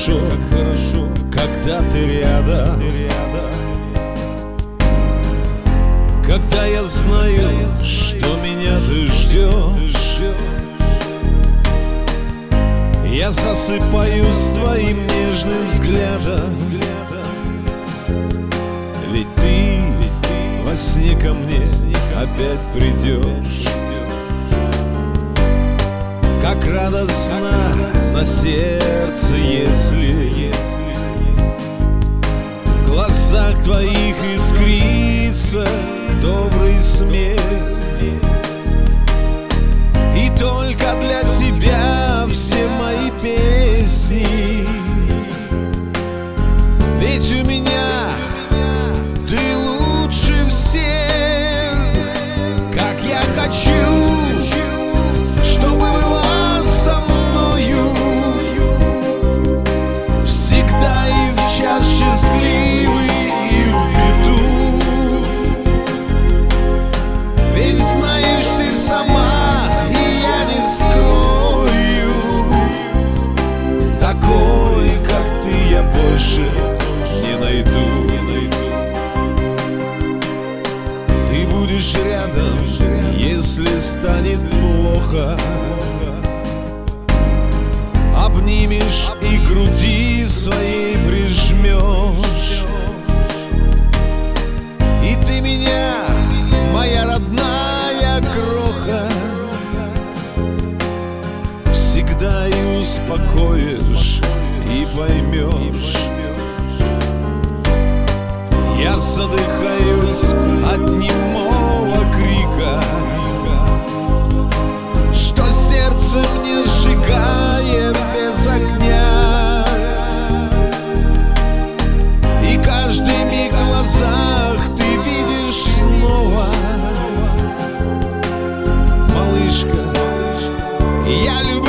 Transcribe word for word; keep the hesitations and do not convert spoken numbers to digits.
хорошо, как хорошо, когда ты рядом, когда я знаю, что меня ты ждешь. Я засыпаюсь твоим нежным взглядом, ведь ты во сне ко мне опять придешь. Как радостно на сердце, если в глазах твоих искрится добрый смех. И только для тебя все мои песни, ведь у меня ты лучше всех. Как я хочу, чтобы была со мною всегда и в час счастливый, и в беду. Ведь знаешь ты сама, и я не скрою, такой, как ты, я больше не найду. Ты будешь рядом, если станет плохо, обнимешь и к груди своей прижмешь. И ты меня, моя родная кроха, всегда и успокоишь, и поймешь. Я задыхаюсь от немого крика, что сердце мне сжигает без огня. И каждый миг в глазах ты видишь снова, малышка, я люблю